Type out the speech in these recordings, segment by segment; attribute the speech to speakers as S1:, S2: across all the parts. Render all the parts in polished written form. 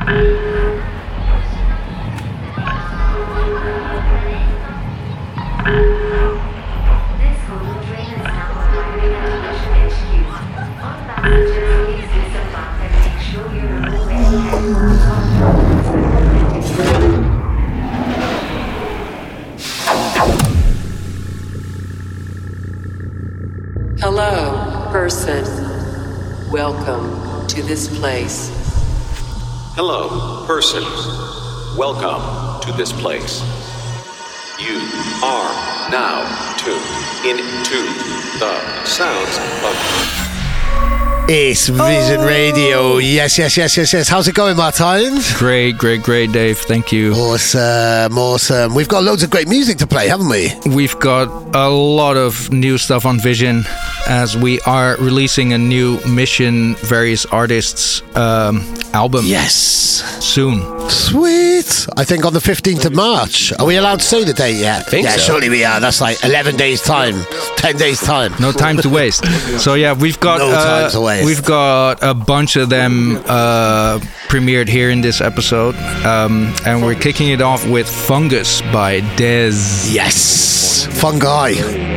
S1: Hello, person. Welcome to this place.
S2: Hello, person. Welcome to this place. You are now tuned into the sounds of...
S3: It's Vision Radio. Yes. How's it going, Martijn?
S4: Great, Dave. Thank you.
S3: Awesome. We've got loads of great music to play, haven't we?
S4: We've got a lot of new stuff on Vision as we are releasing a new Mission Various Artists album.
S3: Yes.
S4: Soon.
S3: Sweet. I think on the 15th of March. Are we allowed to say the date yet?
S5: I think so.
S3: Surely we are. That's like 11 days time. 10 days time.
S4: No time to waste. So yeah, we've got
S3: no time to waste.
S4: We've got a bunch of them premiered here in this episode, and we're kicking it off with Fungus by Dez.
S3: Yes, fungi.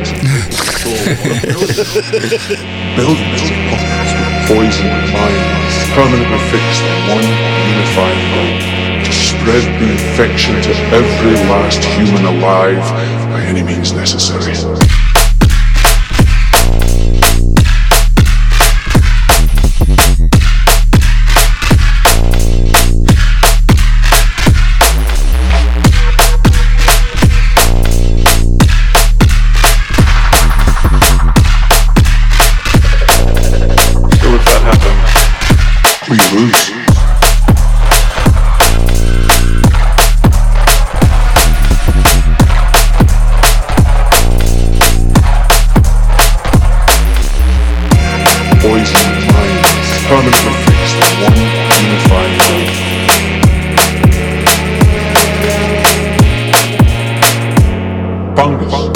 S6: Billions of puppets with poisoned minds, permanently fixed on one unified goal: to spread the infection to every last human alive by any means necessary. We lose. Poisoned minds, permanently fixed on one unified goal. Fungus.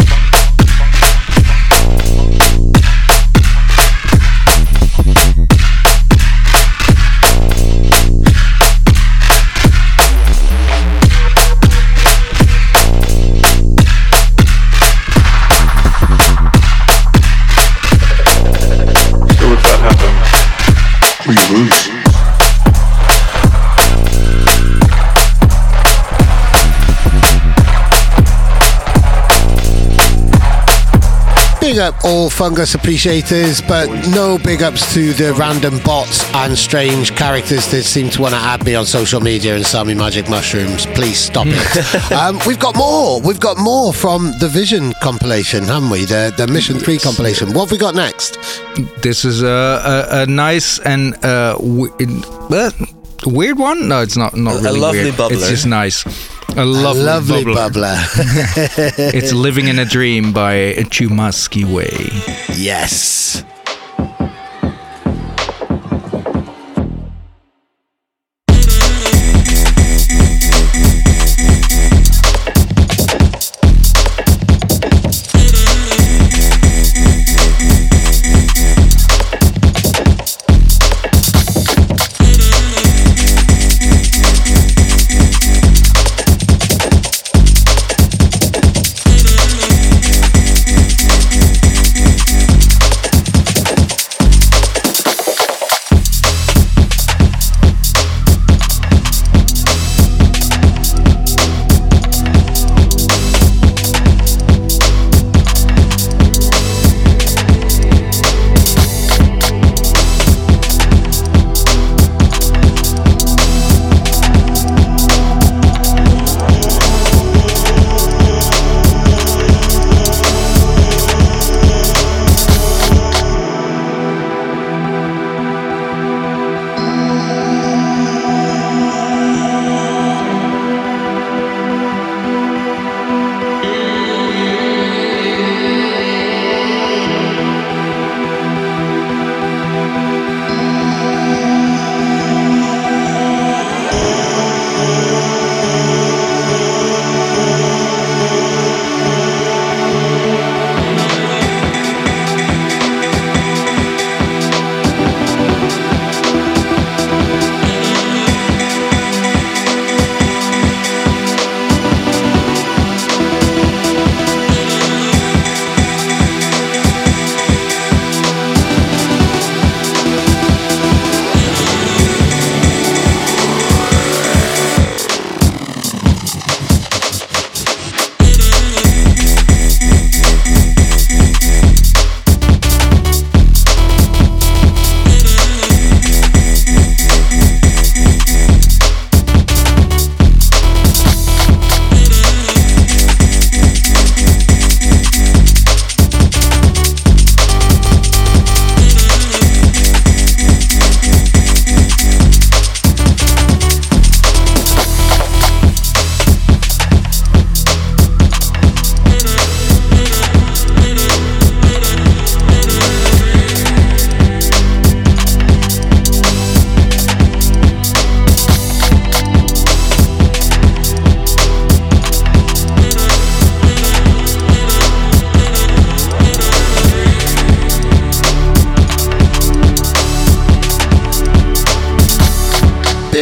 S6: We lose.
S3: Big up all Fungus appreciators, but no big ups to the random bots and strange characters that seem to want to add me on social media and sell me magic mushrooms. Please stop it. We've got more from the Vision compilation, haven't we? The Mission 3 compilation. What have we got next?
S4: This is a nice and weird one. No, it's not really
S5: a lovely
S4: weird.
S5: Bubbler.
S4: It's just nice. A lovely bubbler. It's Living in a Dream by Chumaski Way.
S3: Yes.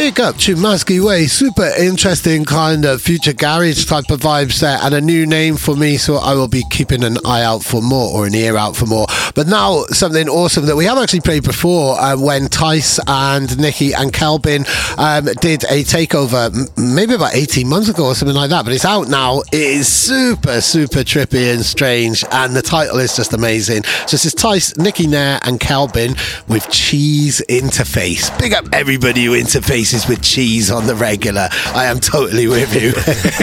S3: Big up to Musky Way. Super interesting kind of future garage type of vibes there, and a new name for me, so I will be keeping an eye out for more, or an ear out for more. But now something awesome that we have actually played before, when Tice and Nikki and Kelvin did a takeover maybe about 18 months ago or something like that, but it's out now. It is super trippy and strange, and the title is just amazing. So this is Tice, Nikki Nair and Kelvin with Cheese Interface. Big up everybody who interfaces with cheese on the regular. I am totally with you.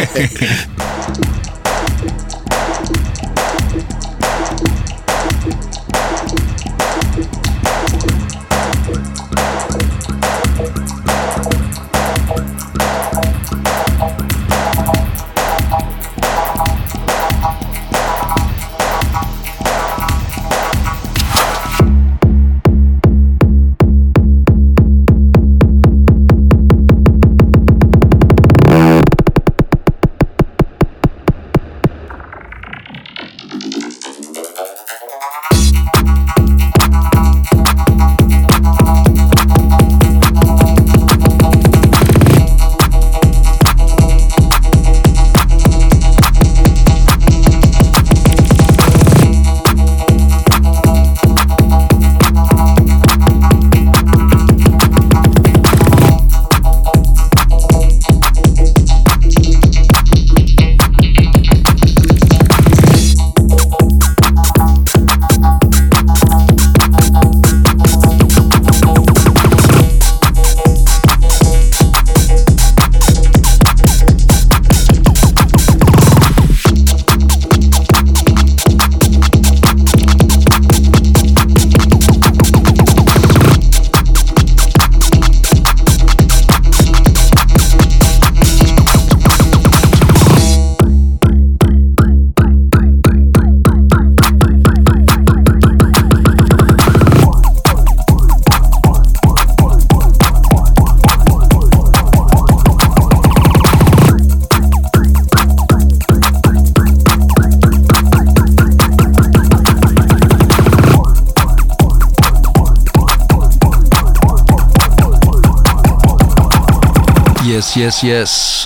S4: Yes.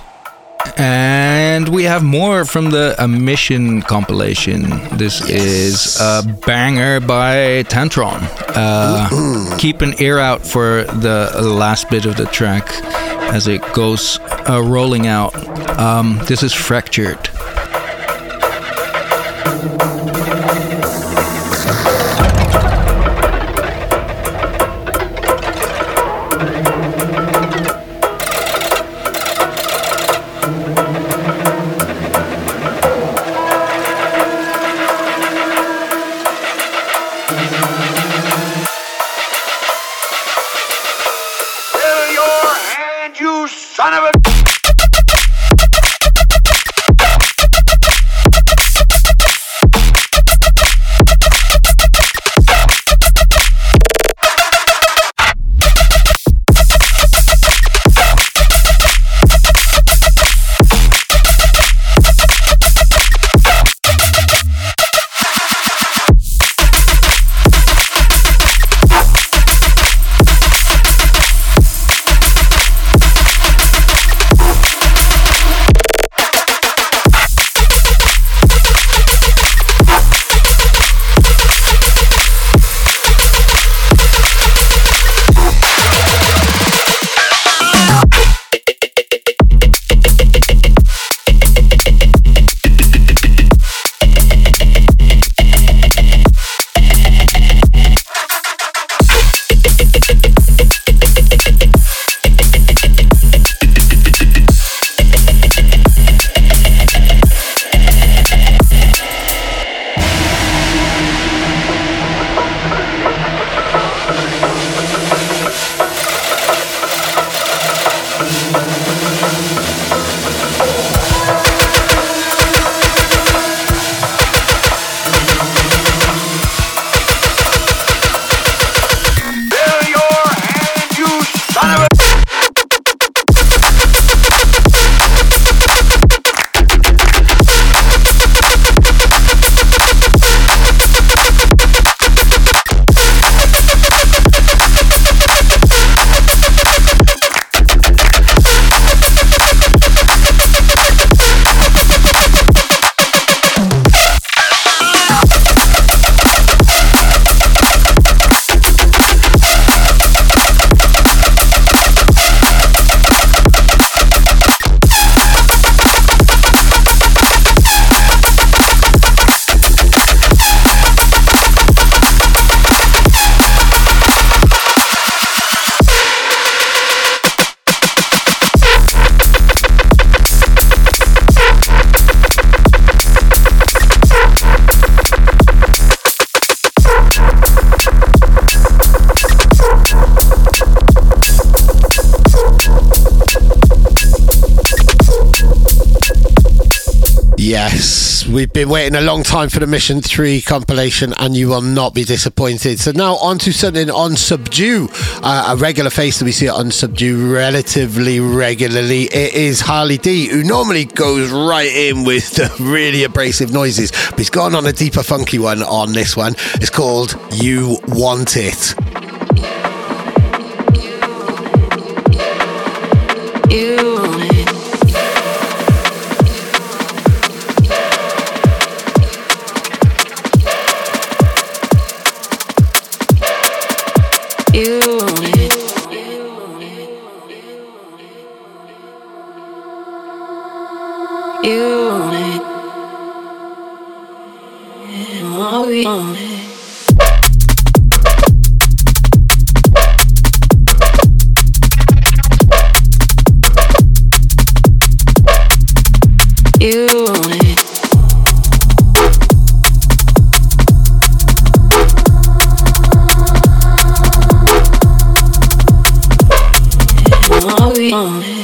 S4: And we have more from the Emission compilation. This is a banger by Tantron. Keep an ear out for the last bit of the track as it goes rolling out. This is Fractured.
S3: Yes, we've been waiting a long time for the Mission 3 compilation, and you will not be disappointed. So now on to something on Subdue, a regular face that we see on Subdue relatively regularly. It is Harley D, who normally goes right in with the really abrasive noises, but he's gone on a deeper funky one on this one. It's called You Want It.
S5: You want it. You want it. You want it. Oh, we want it. You want it. Oh, we want it.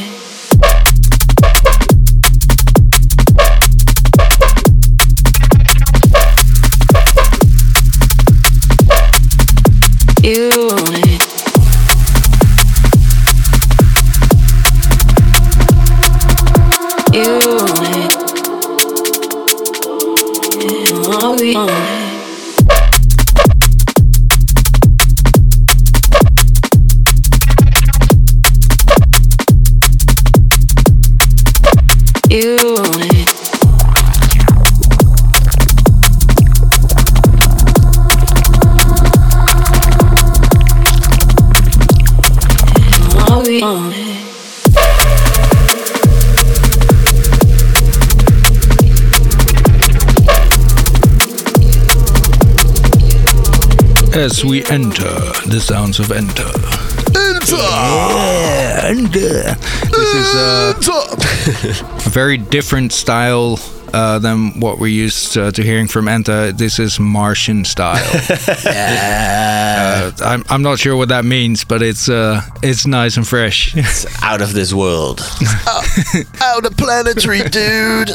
S5: You want it. You want it. Oh, we want it. You want it. Oh, we want it.
S4: As we enter the sounds of Enter. Yeah, Enter. This is a very different style than what we're used to hearing from Enter. This is Martian style. I'm not sure what that means, but it's nice and fresh.
S7: It's out of this world.
S3: Out of planetary, dude.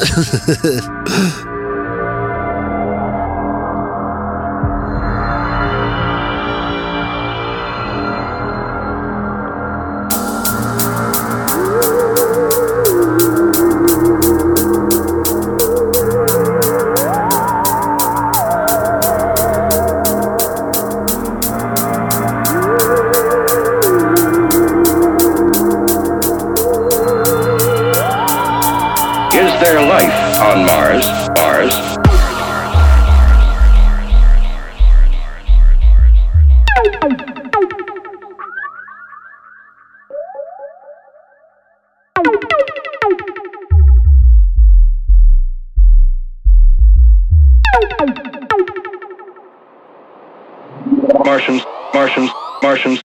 S8: Is there life on Mars? Martians.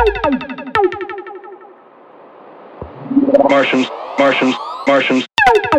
S8: Martians, Martians, Martians.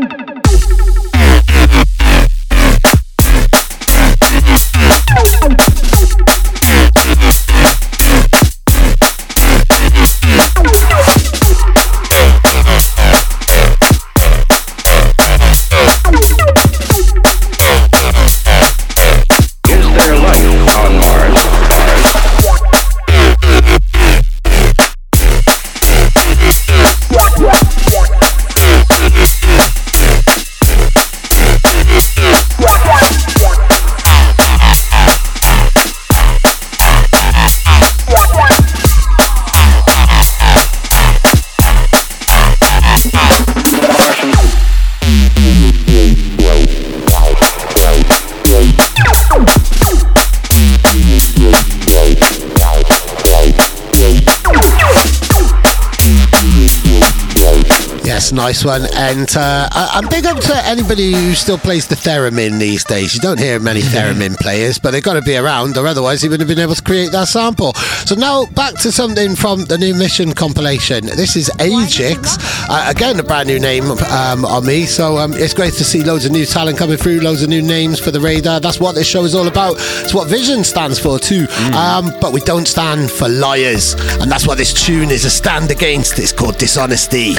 S3: Nice one. And I'm big up to anybody who still plays the theremin these days. You don't hear many theremin players, but they've got to be around, or otherwise he wouldn't have been able to create that sample. So now back to something from the new Mission compilation. This is Ajax, again a brand new name on me, so it's great to see loads of new talent coming through, loads of new names for the radar. That's what this show is all about. It's what Vision stands for too. But we don't stand for liars, and that's what this tune is a stand against. It's called Dishonesty.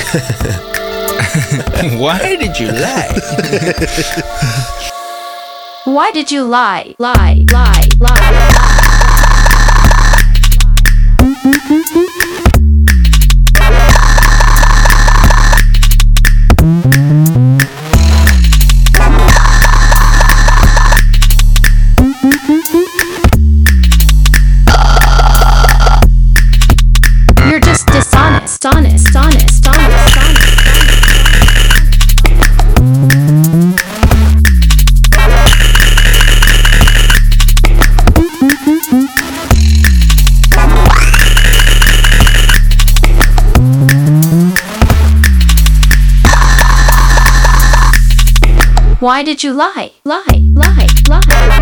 S4: Why did you lie?
S9: Why did you lie? Lie, lie, lie. You're just dishonest, honest, honest, honest, honest. Why did you lie? Lie, lie, lie.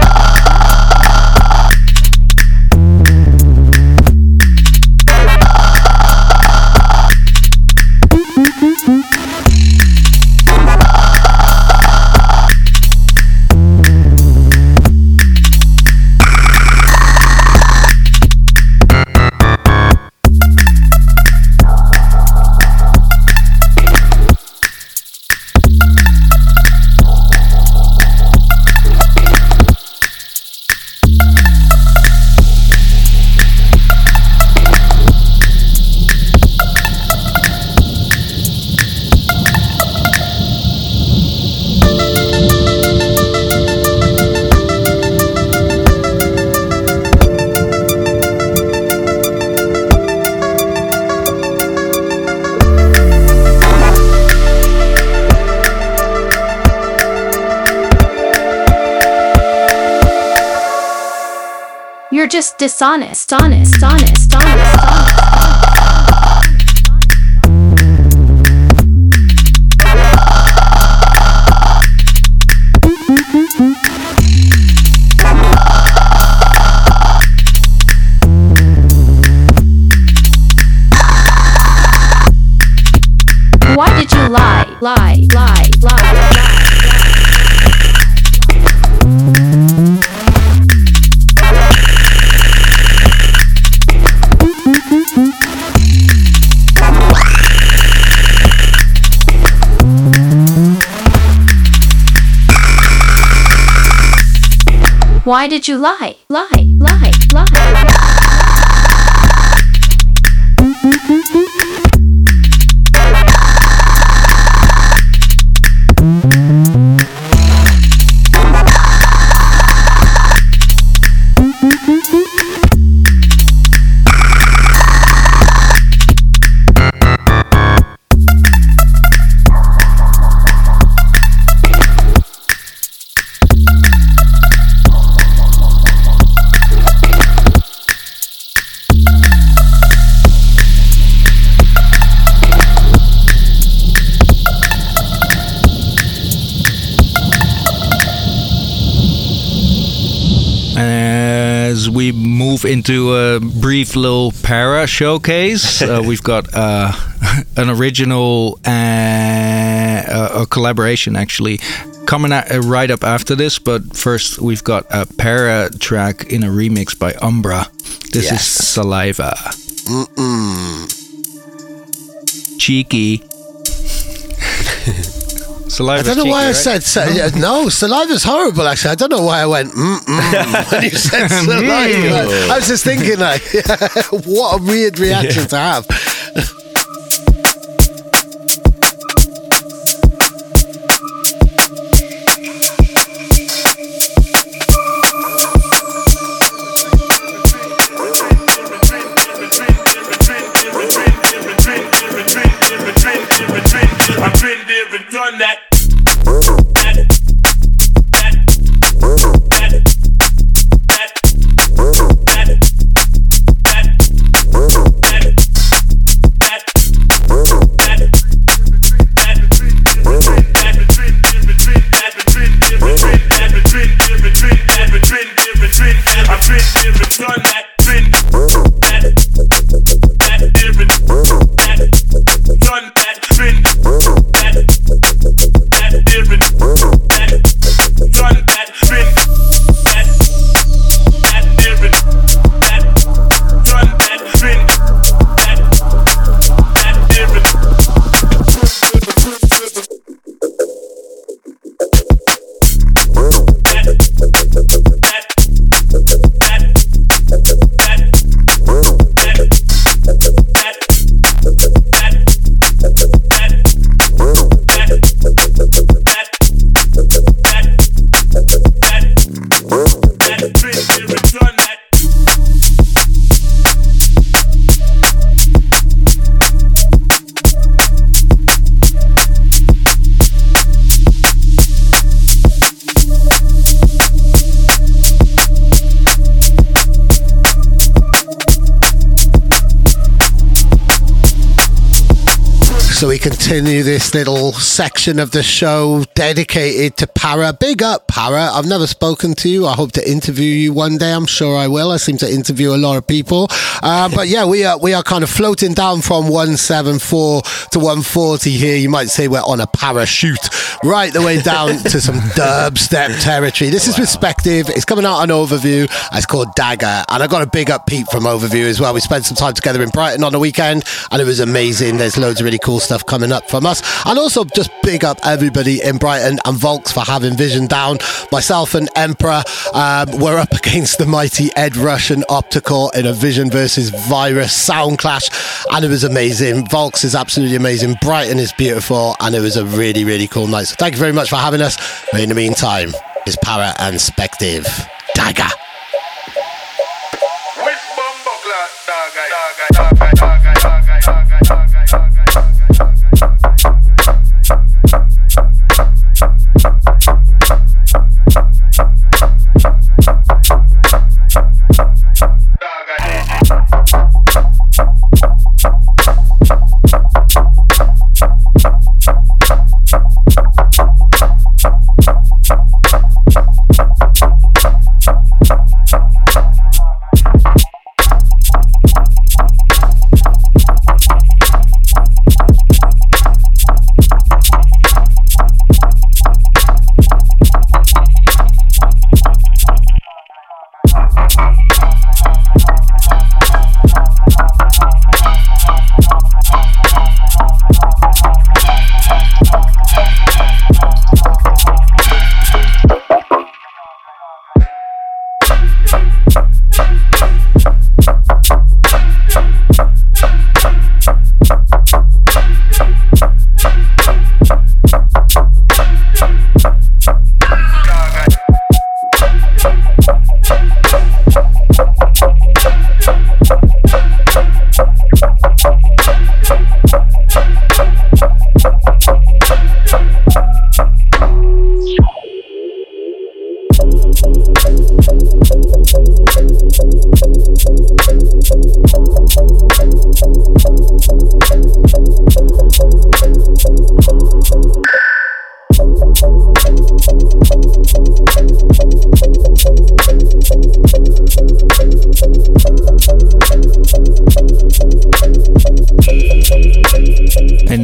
S9: You're just dishonest, honest, honest, honest, honest. Why did you lie? Lie, lie, lie, lie. Why did you lie? Lie, lie, lie.
S4: as we move into a brief little para showcase. We've got an original, a collaboration actually, coming right up after this. But first, we've got a para track in a remix by Umbra. This is Saliva. Cheeky. Saliva.
S3: I don't know
S4: cheeky,
S3: why
S4: right?
S3: I said no. Saliva's horrible. Actually, I don't know why I went when you said saliva. I was just thinking, like, what a weird reaction to have.
S10: I've been there and done that.
S3: So we continue this little section of the show dedicated to Para. Big up, Para. I've never spoken to you. I hope to interview you one day. I'm sure I will. I seem to interview a lot of people. But yeah, we are kind of floating down from 174 to 140 here. You might say we're on a parachute right the way down to some dubstep territory. This is Perspective. It's coming out on Overview. It's called Dagger. And I got a big up Pete from Overview as well. We spent some time together in Brighton on the weekend and it was amazing. There's loads of really cool stuff coming up from us. And also just big up everybody in Brighton and Volks for having Vision down. Myself and Emperor were up against the mighty Ed Rush and Optical in a Vision versus Virus sound clash, and it was amazing. Volks is absolutely amazing. Brighton is beautiful, and it was a really, really cool night. So thank you very much for having us. But in the meantime, it's Para and Spective. Dagger.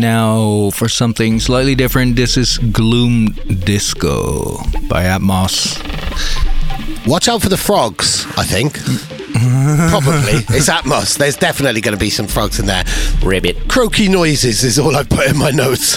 S4: now for something slightly different. This is Gloom Disco by Atmos.
S3: Watch out for the frogs, I think. Probably. It's Atmos. There's definitely going to be some frogs in there. Ribbit. Croaky noises is all I put in my notes.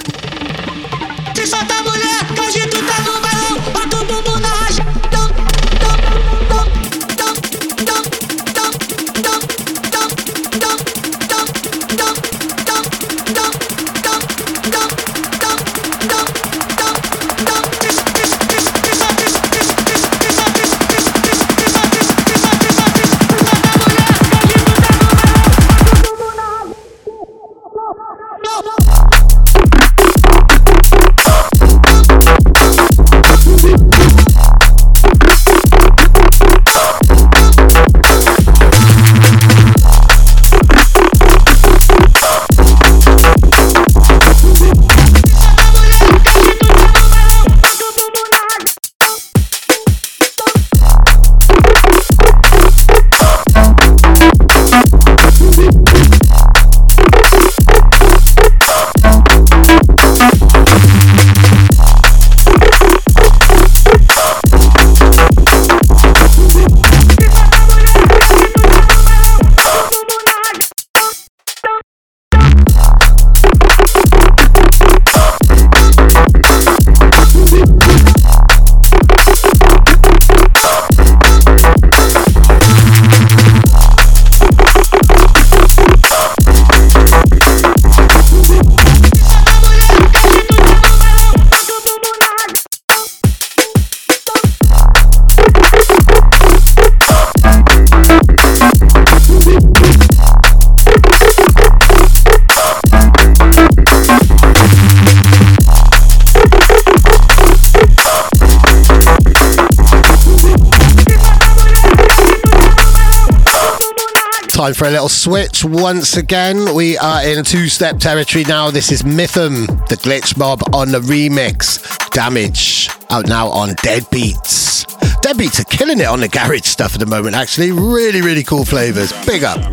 S3: Time for a little switch once again. We are in two-step territory now. This is Mythum, the Glitch Mob on the remix. Damage, out now on Deadbeats. Deadbeats are killing it on the garage stuff at the moment, actually. Really, really cool flavours. Big up.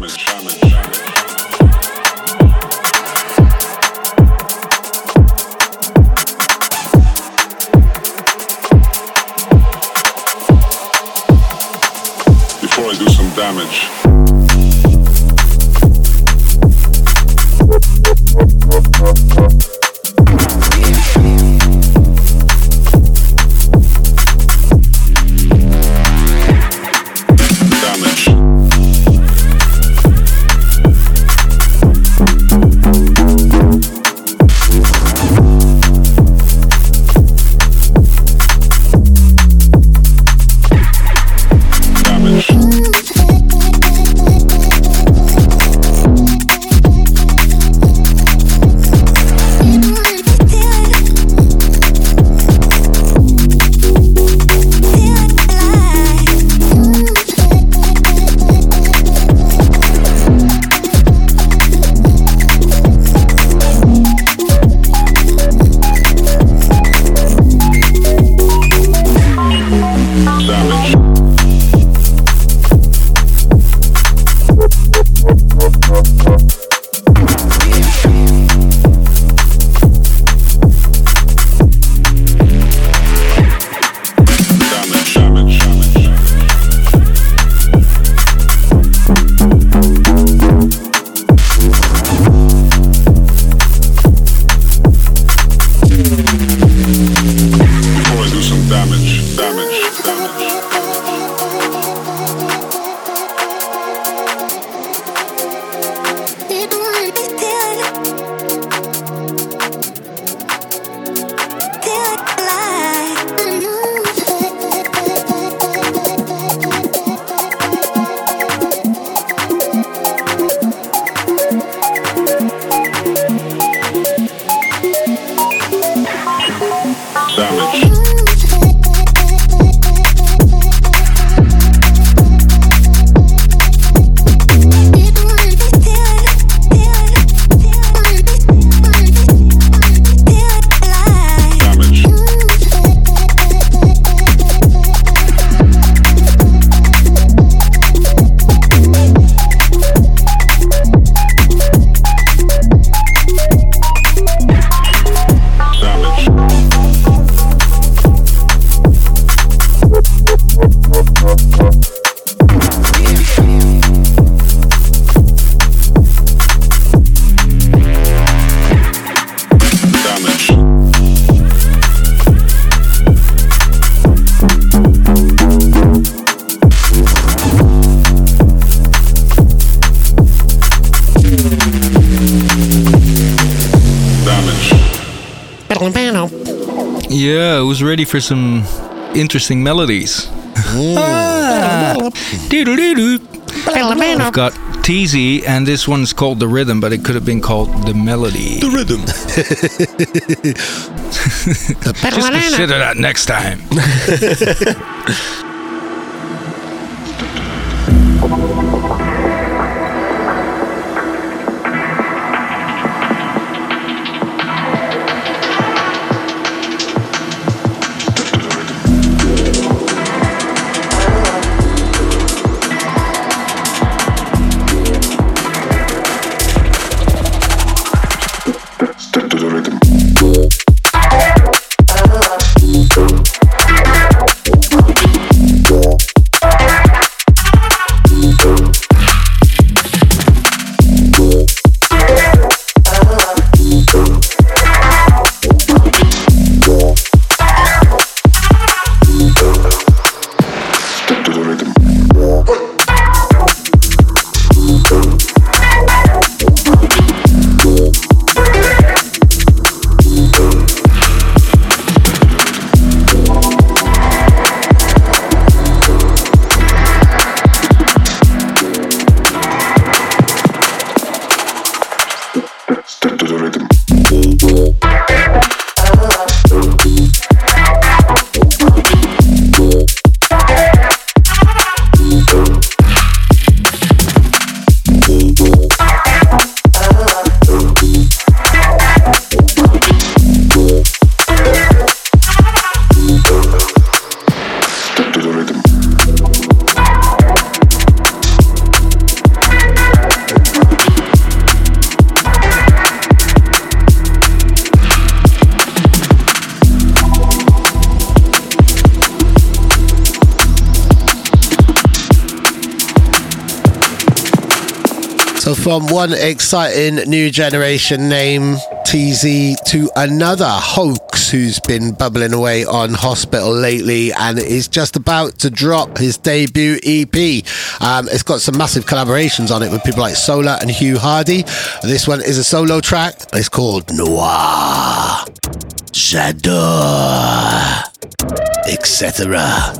S6: Before I do some damage.
S4: Yeah, I was ready for some interesting melodies. Doodle-doodle. We've got TZ, and this one's called The Rhythm, but it could have been called The Melody.
S3: The Rhythm.
S4: Just consider that next time.
S3: So from one exciting new generation name, TZ, to another hoax who's been bubbling away on Hospital lately and is just about to drop his debut EP. It's got some massive collaborations on it with people like Solar and Hugh Hardy. This one is a solo track. It's called Noir, J'adore, etc.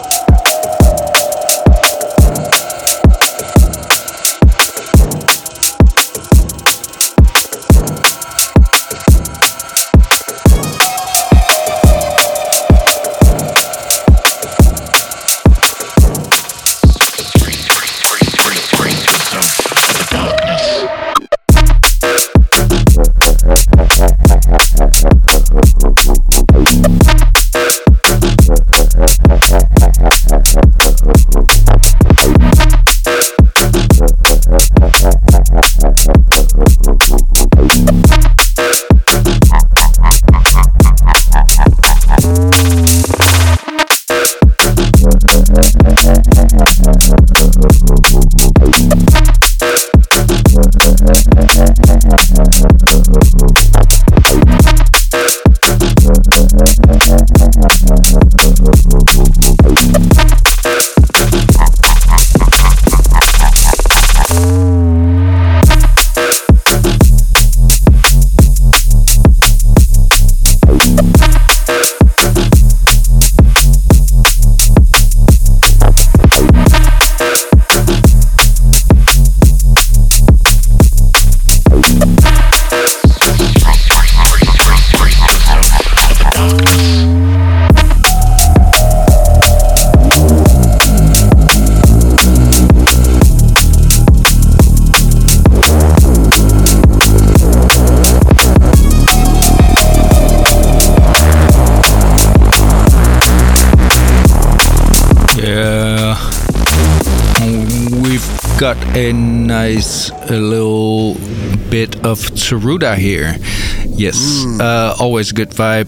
S3: Got a nice little bit of Tsuruda here. Yes, always good vibe.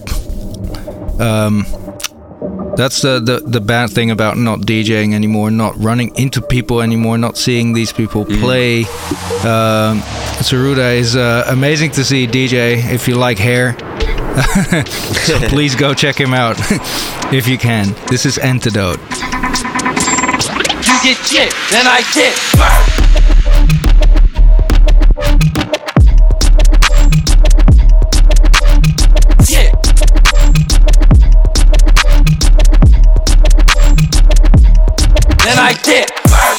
S3: That's the bad thing about not DJing anymore, not running into people anymore, not seeing these people play. Tsuruda is amazing to see DJ if you like hair. So please go check him out if you can. This is Antidote.
S10: You get shit, then I get shit. then I dip.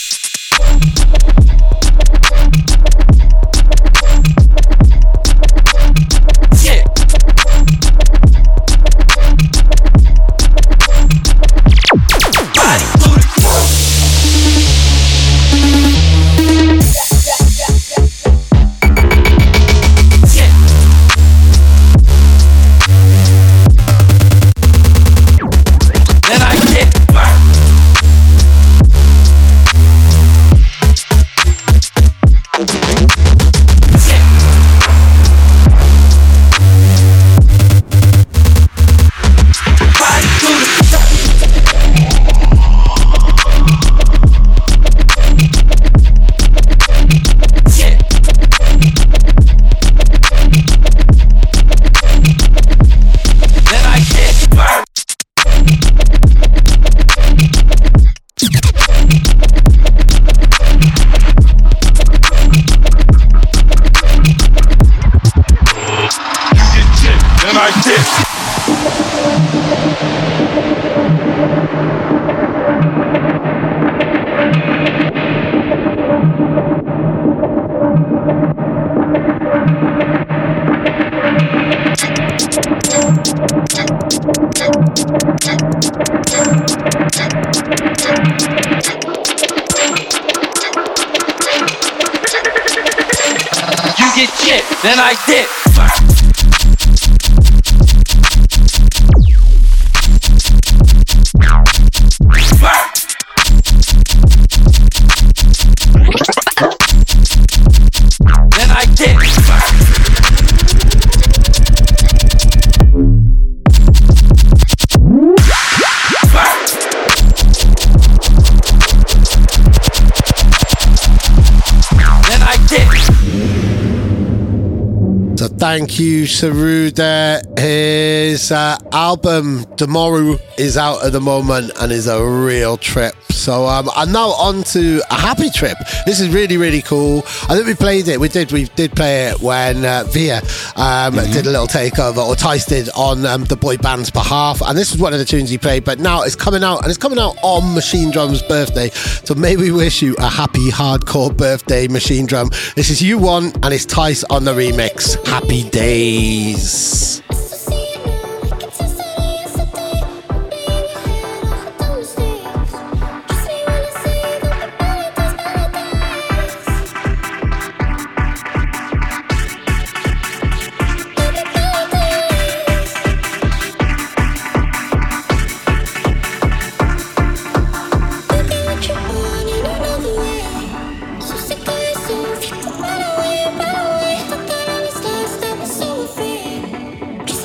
S10: Then I dip. Then I dip. Then I dip.
S3: So thank you, Saru there. His album, Tomorrow, is out at the moment and is a real trip. So I'm now on to a happy trip. This is really, really cool. I think we played it. We did play it when Via did a little takeover, or Tice did, on the boy band's behalf. And this is one of the tunes he played. But now it's coming out, and it's coming out on Machine Drum's birthday. So may we wish you a happy hardcore birthday, Machine Drum. This is U1, and it's Tice on the remix. Happy days.
S11: Just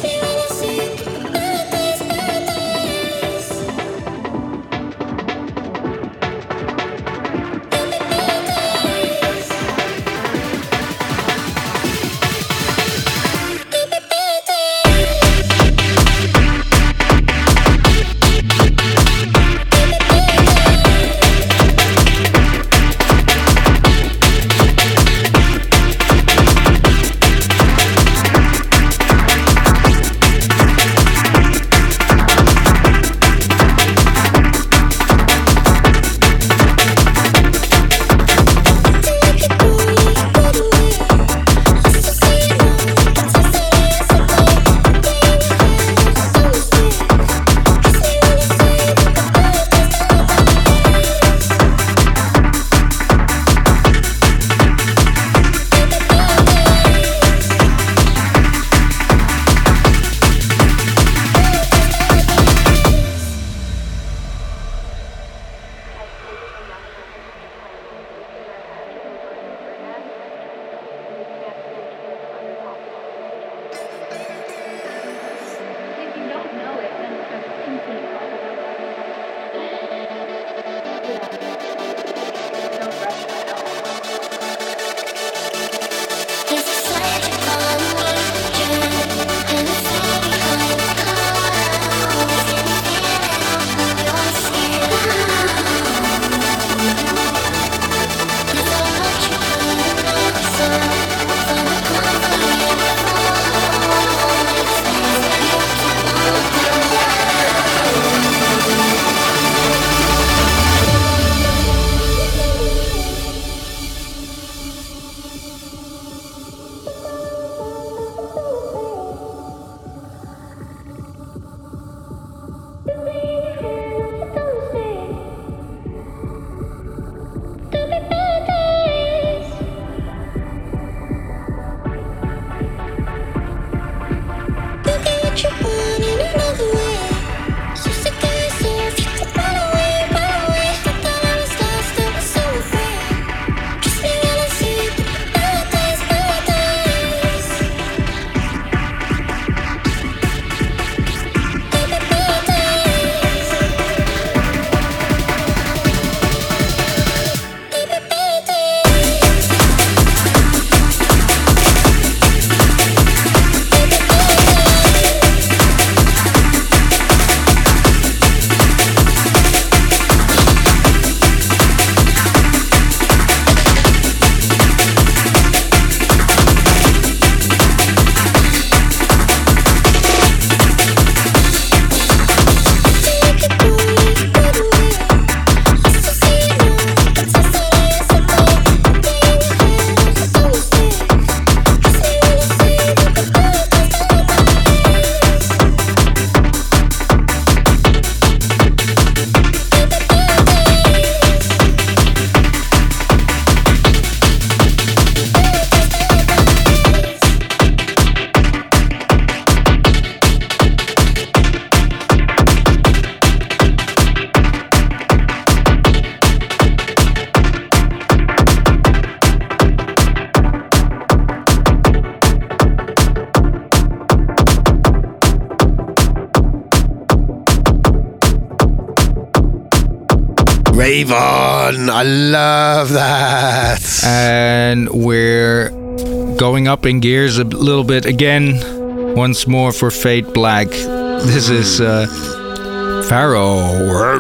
S3: Avon. I love that.
S4: And we're going up in gears a little bit again. Once more for Fade Black. This is Pharaoh.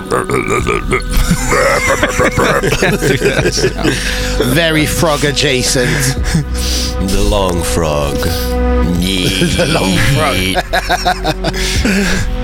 S3: Very frog adjacent.
S7: The long frog.
S3: The long frog.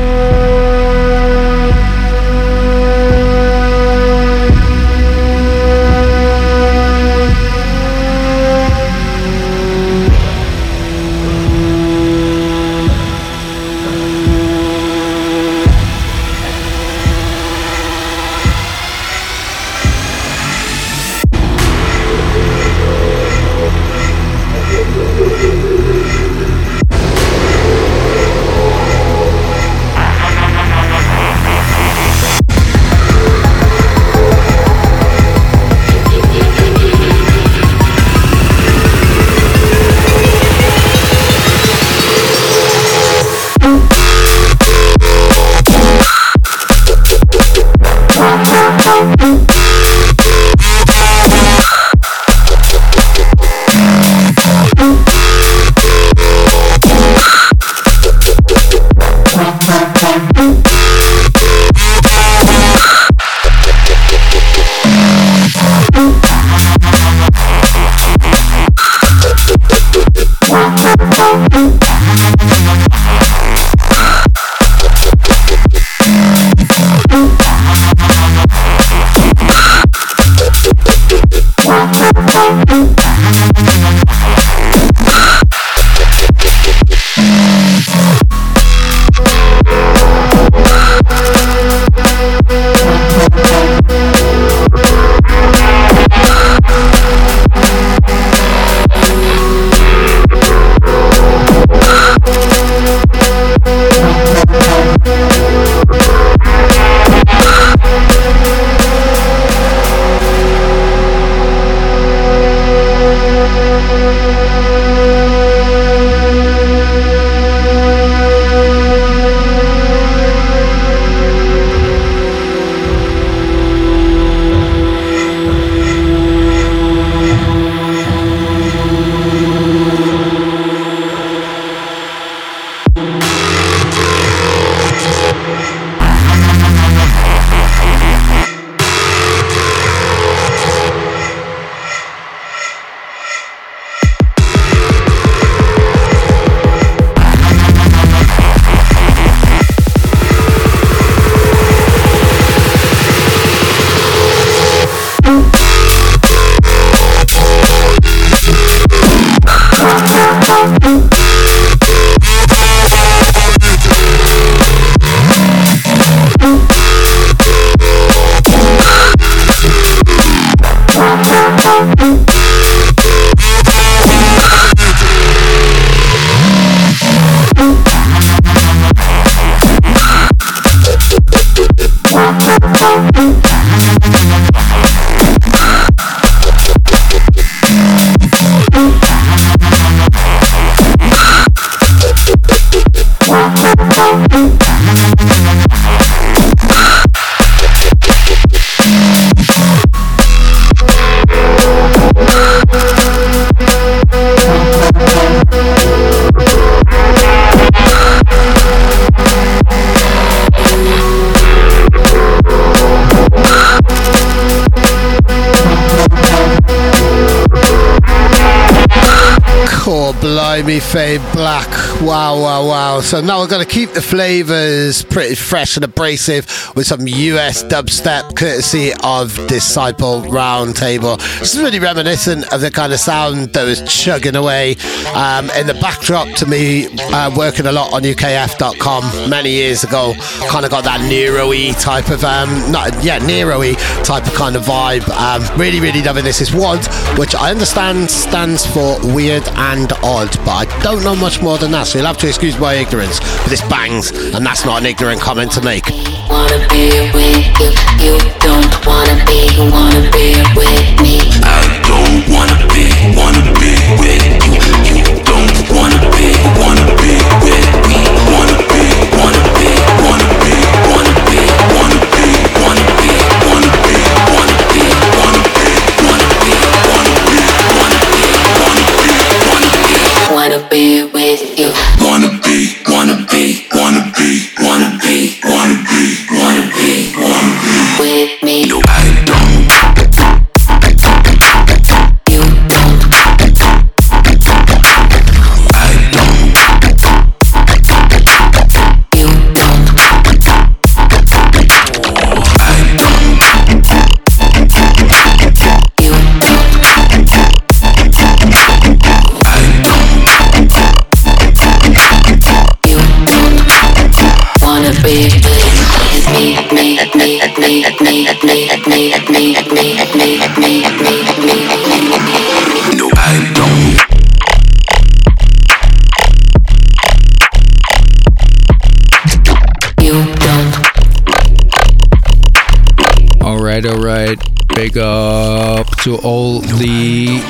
S3: Blimey, Fade Black. Wow. So now we're going to keep the flavours pretty fresh and abrasive with some US dubstep courtesy of Disciple Roundtable. This is really reminiscent of the kind of sound that was chugging away in the backdrop to me working a lot on UKF.com many years ago. Kind of got that Nero-y type of Nero-y type of kind of vibe. Really loving this. Is WOD, which I understand stands for Weird and Odd, but I don't know much more than that, so you'll have to excuse my ignorance, but this bangs, and that's not an ignorant comment to make.
S5: Wanna be with you, you don't wanna be with me.
S11: I don't wanna be with you, you don't wanna be with me. Wanna be.
S5: be with you.
S11: Wanna be, wanna be, wanna be, wanna be, wanna be, wanna be, wanna be
S5: with me.
S11: No, I don't.
S5: You don't.
S11: I don't.
S5: You don't.
S11: I don't.
S5: You don't.
S11: I don't.
S5: You don't wanna be with me.
S11: No, I don't.
S5: You don't.
S4: All right. Big up to all the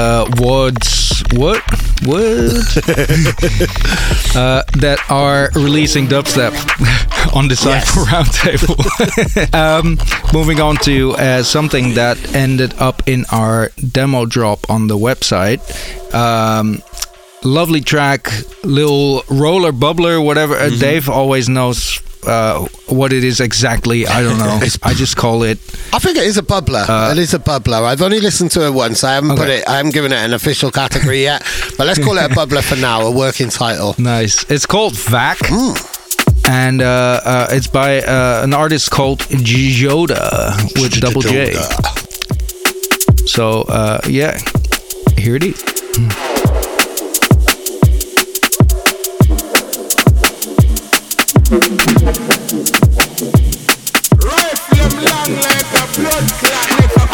S4: that are releasing dubstep on the Cypher Roundtable. Moving on to something that ended up in our demo drop on the website. Lovely track, little roller bubbler, whatever. Dave always knows what it is exactly. I don't know. I just call it.
S3: I think it is a bubbler. It is a bubbler. I've only listened to it once. I haven't I haven't given it an official category yet. But let's call it a bubbler for now. A working title.
S4: Nice. It's called Vac. And it's by an artist called Joda with double J. So yeah, here it is.
S12: Rifle them long like a blood clot,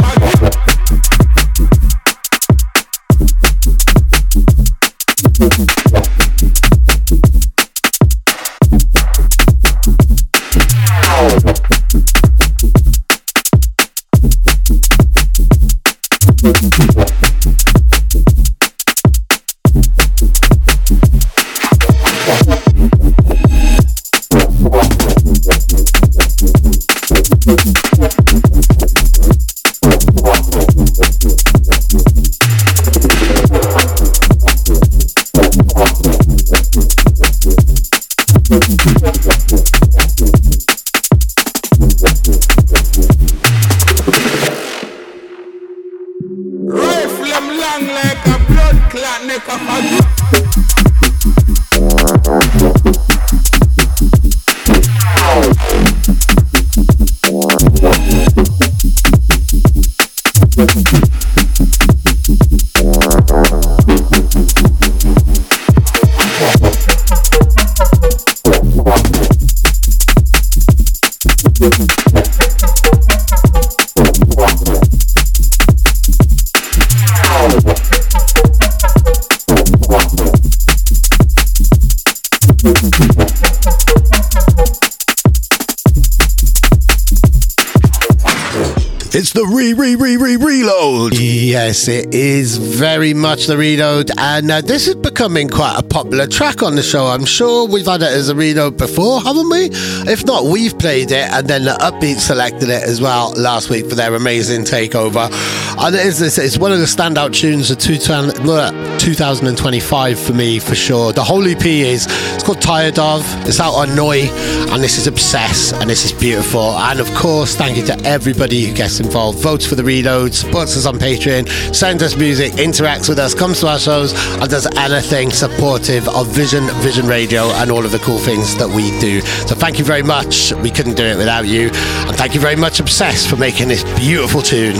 S3: It's the reload. Yes, it is very much the reload, and this is becoming quite a popular track on the show. I'm sure we've had it as a reload before, haven't we? If not, we've played it, and then the Upbeat selected it as well last week for their amazing takeover. And it's one of the standout tunes of 2025 for me, for sure. The whole EP it's called Tired Of. It's out on Noi, and this is Obsess, and this is beautiful. And of course, thank you to everybody who gets involved, votes for the reload, supports us on Patreon, sends us music, interacts with us, comes to our shows, and does anything supportive of Vision Radio and all of the cool things that we do. So thank you very much. We couldn't do it without you. And thank you very much, Obsess, for making this beautiful tune.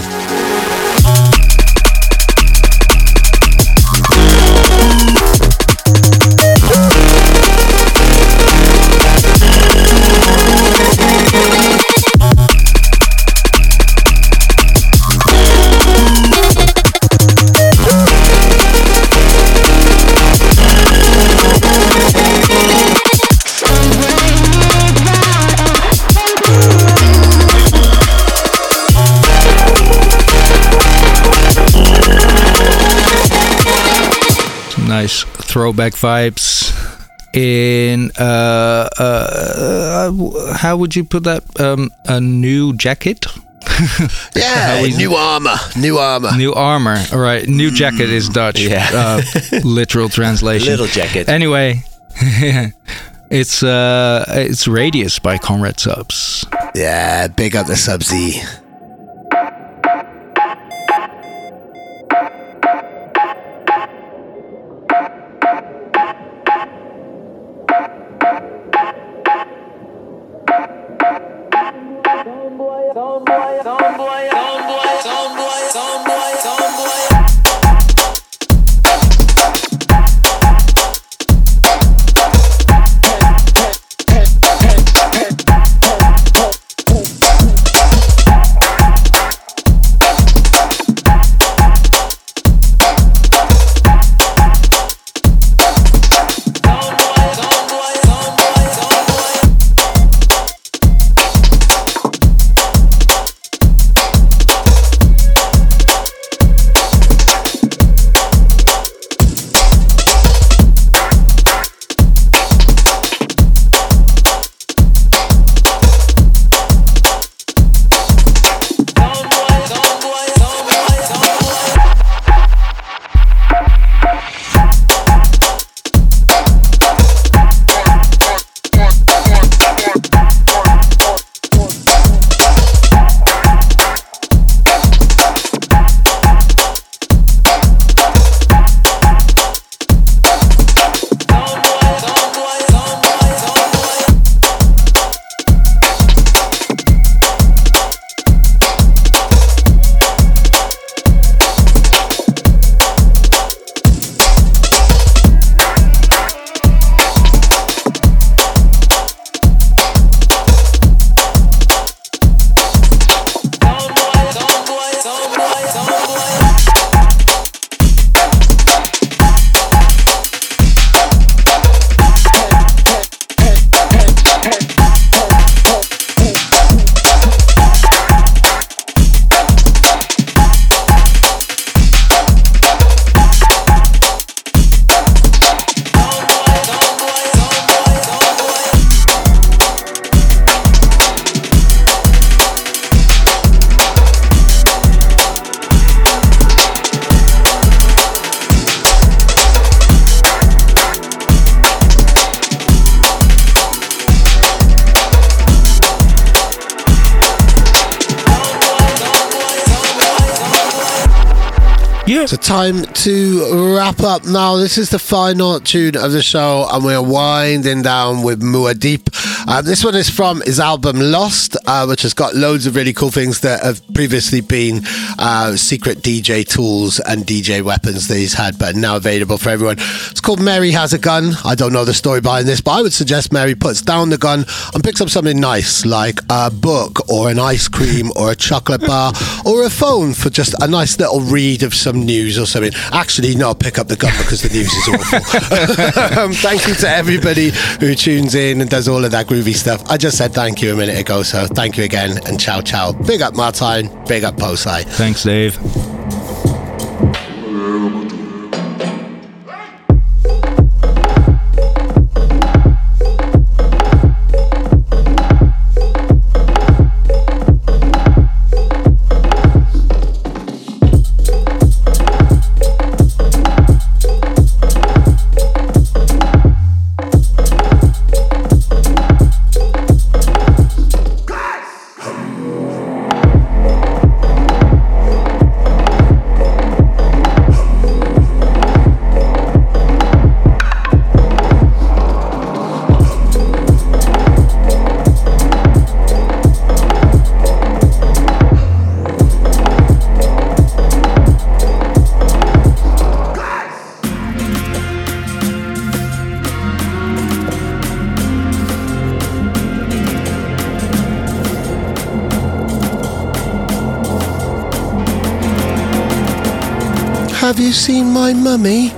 S4: Nice throwback vibes in how would you put that, a new jacket?
S3: Yeah, new armor.
S4: New armor. All right. New jacket is Dutch.
S7: Yeah.
S4: Literal translation.
S7: Little jacket.
S4: Anyway, it's Radius by Conrad Subs.
S3: Yeah, big up the Subsy. So time to wrap up now. This is the final tune of the show, and we're winding down with Muad'Dib. This one is from his album Lost, which has got loads of really cool things that have previously been secret DJ tools and DJ weapons that he's had, but are now available for everyone. It's called Mary Has a Gun. I don't know the story behind this, but I would suggest Mary puts down the gun and picks up something nice, like a book or an ice cream or a chocolate bar or a phone for just a nice little read of some news or something. Actually, no, pick up the gun because the news is awful. Thank you to everybody who tunes in and does all of that groovy stuff. I just said thank you a minute ago, so thank you again, and ciao ciao. Big up Martijn, big up Posei.
S4: Thanks, Dave.
S3: Have you seen my mummy?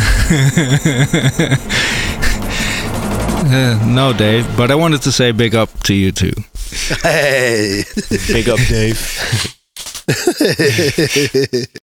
S4: No, Dave, but I wanted to say big up to you too.
S3: Hey,
S7: big up, Dave.